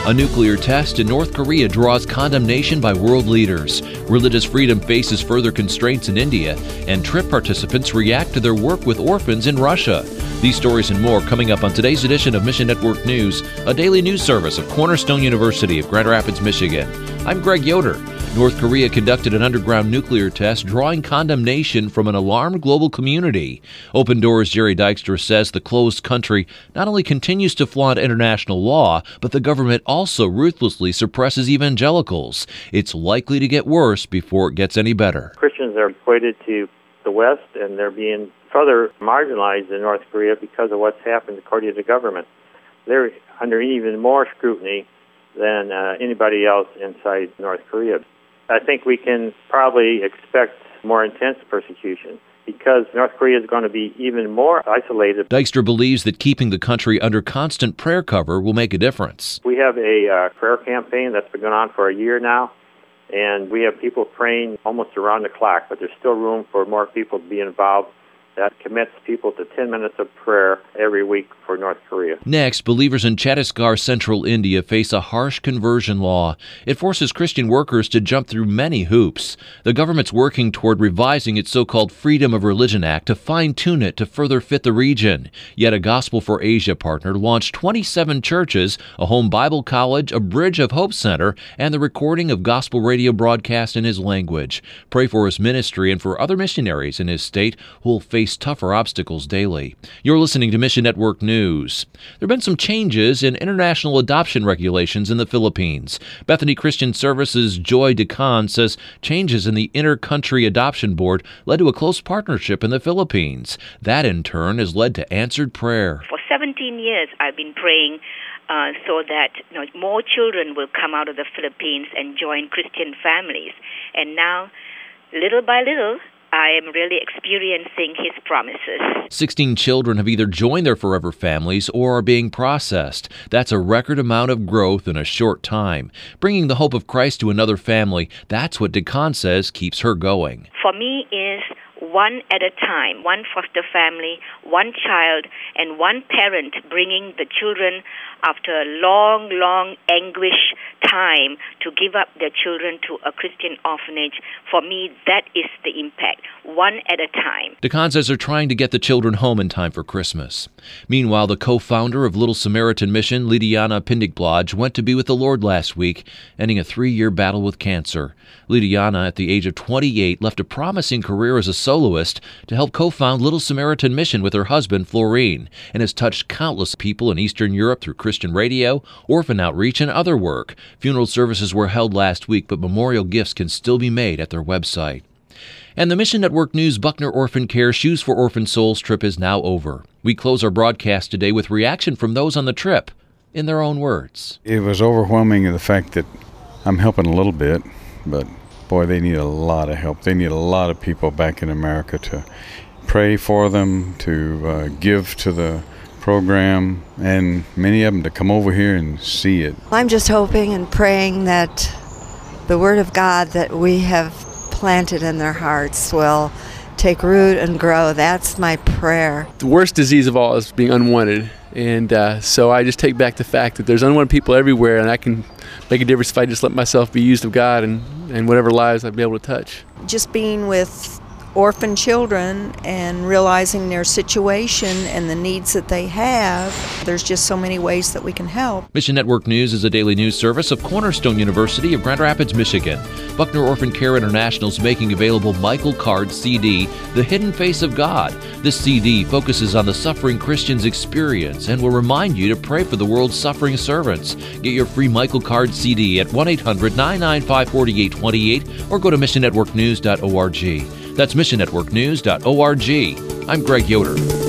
A nuclear test in North Korea draws condemnation by world leaders. Religious freedom faces further constraints in India, and trip participants react to their work with orphans in Russia. These stories and more coming up on today's edition of Mission Network News, a daily news service of Cornerstone University of Grand Rapids, Michigan. I'm Greg Yoder. North Korea conducted an underground nuclear test, drawing condemnation from an alarmed global community. Open Doors' Jerry Dykstra says the closed country not only continues to flaunt international law, but the government also ruthlessly suppresses evangelicals. It's likely to get worse before it gets any better. Christians are equated to the West, and they're being further marginalized in North Korea because of what's happened according to the government. They're under even more scrutiny than anybody else inside North Korea. I think we can probably expect more intense persecution because North Korea is going to be even more isolated. Dykstra believes that keeping the country under constant prayer cover will make a difference. We have a prayer campaign that's been going on for a year now, and we have people praying almost around the clock, but there's still room for more people to be involved. That commits people to 10 minutes of prayer every week for North Korea. Next, believers in Chhattisgarh, central India, face a harsh conversion law. It forces Christian workers to jump through many hoops. The government's working toward revising its so-called Freedom of Religion Act to fine-tune it to further fit the region. Yet a Gospel for Asia partner launched 27 churches, a home Bible college, a Bridge of Hope Center, and the recording of gospel radio broadcasts in his language. Pray for his ministry and for other missionaries in his state who will face tougher obstacles daily. You're listening to Mission Network News. There have been some changes in international adoption regulations in the Philippines. Bethany Christian Services' Joy DeCon says changes in the Inter-Country Adoption Board led to a close partnership in the Philippines. That, in turn, has led to answered prayer. For 17 years, I've been praying so that more children will come out of the Philippines and join Christian families. And now, little by little, I am really experiencing His promises. 16 children have either joined their forever families or are being processed. That's a record amount of growth in a short time. Bringing the hope of Christ to another family, that's what DeCon says keeps her going. For me is one at a time, one foster family, one child, and one parent bringing the children after a long, long anguish time to give up their children to a Christian orphanage. For me, that is the impact, one at a time. DeCon says they're trying to get the children home in time for Christmas. Meanwhile, the co-founder of Little Samaritan Mission, Lidiana Pindigblaj, went to be with the Lord last week, ending a 3-year battle with cancer. Lidiana, at the age of 28, left a promising career as a soloist to help co-found Little Samaritan Mission with her husband, Florine, and has touched countless people in Eastern Europe through Christian radio, orphan outreach, and other work. Funeral services were held last week, but memorial gifts can still be made at their website. And the Mission Network News Buckner Orphan Care Shoes for Orphan Souls trip is now over. We close our broadcast today with reaction from those on the trip, in their own words. It was overwhelming, the fact that I'm helping a little bit, but boy, they need a lot of help. They need a lot of people back in America to pray for them, to give to the program, and many of them to come over here and see it. I'm just hoping and praying that the Word of God that we have planted in their hearts will take root and grow. That's my prayer. The worst disease of all is being unwanted, and so I just take back the fact that there's unwanted people everywhere, and I can make a difference if I just let myself be used of God and whatever lives I'd be able to touch. Just being with orphan children and realizing their situation and the needs that they have, there's just so many ways that we can help. Mission Network News is a daily news service of Cornerstone University of Grand Rapids, Michigan. Buckner Orphan Care International is making available Michael Card's CD, The Hidden Face of God. This CD focuses on the suffering Christian's experience and will remind you to pray for the world's suffering servants. Get your free Michael Card CD at 1-800-995-4828 or go to missionnetworknews.org. That's missionnetworknews.org. I'm Greg Yoder.